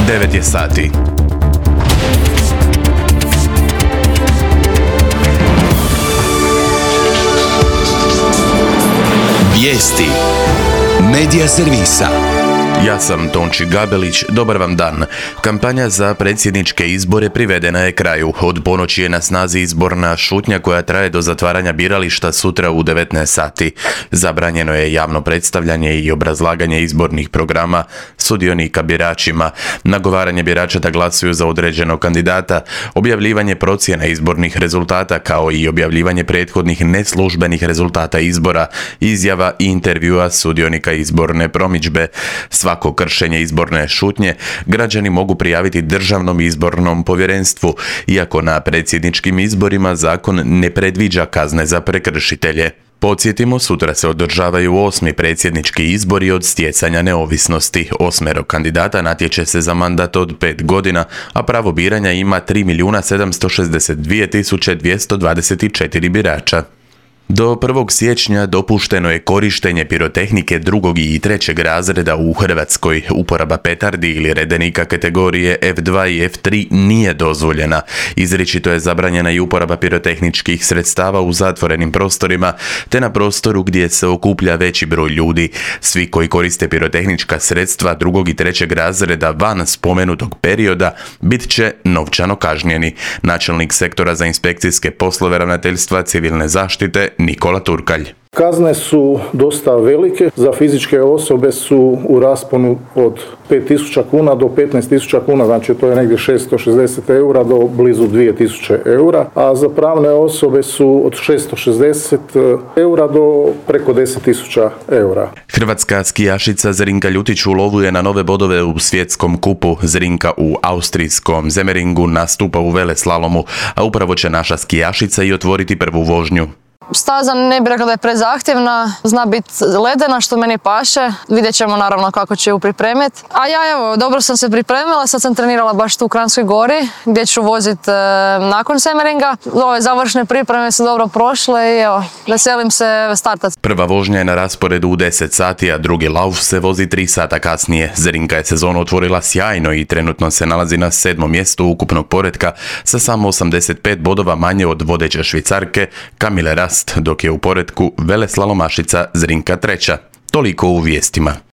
9 je sati. Vijesti Medija servisa. Ja sam Tonči Gabelić, dobar vam dan. Kampanja za predsjedničke izbore privedena je kraju. Od ponoći je na snazi izborna šutnja koja traje do zatvaranja birališta sutra u 19 sati. Zabranjeno je javno predstavljanje i obrazlaganje izbornih programa sudionika biračima, nagovaranje birača da glasuju za određenog kandidata, objavljivanje procjena izbornih rezultata kao i objavljivanje prethodnih neslužbenih rezultata izbora, izjava i intervjua sudionika izborne promidžbe. Svako kršenje izborne šutnje građani mogu prijaviti Državnom izbornom povjerenstvu, iako na predsjedničkim izborima zakon ne predviđa kazne za prekršitelje. Podsjetimo, sutra se održavaju 8. predsjednički izbori od stjecanja neovisnosti. 8 kandidata natječe se za mandat od 5 godina, a pravo biranja ima 3.762.224 birača. Do 1. siječnja dopušteno je korištenje pirotehnike 2. i 3. razreda u Hrvatskoj. Uporaba petardi ili redenika kategorije F2 i F3 nije dozvoljena. Izričito je zabranjena i uporaba pirotehničkih sredstava u zatvorenim prostorima, te na prostoru gdje se okuplja veći broj ljudi. Svi koji koriste pirotehnička sredstva 2. i 3. razreda van spomenutog perioda bit će novčano kažnjeni. Načelnik sektora za inspekcijske poslove Ravnateljstva civilne zaštite Nikola Turkalj. Kazne su dosta velike, za fizičke osobe su u rasponu od 5.000 kuna do 15.000 kuna, znači to je negdje 660 eura do blizu 2.000 eura, a za pravne osobe su od 660 eura do preko 10.000 eura. Hrvatska skijašica Zrinka Ljutić ulovuje na nove bodove u svjetskom kupu. Zrinka u austrijskom Semmeringu nastupa u veleslalomu, a upravo će naša skijašica i otvoriti prvu vožnju. Staza ne bi rekla da je prezahtjevna, zna biti ledena što meni paše, vidjet ćemo naravno kako ću ju pripremiti. A ja evo, dobro sam se pripremila, sad sam trenirala baš tu u Kranjskoj Gori gdje ću voziti nakon Semmeringa. Ove završne pripreme su dobro prošle i evo, veselim se startati. Prva vožnja je na rasporedu u 10 sati, a drugi lauf se vozi 3 sata kasnije. Zrinka je sezonu otvorila sjajno i trenutno se nalazi na 7. mjestu ukupnog poretka sa samo 85 bodova manje od vodeće Švicarke Kamile Rast, dok je u poretku veleslalomašica Zrinka treća. Toliko u vijestima.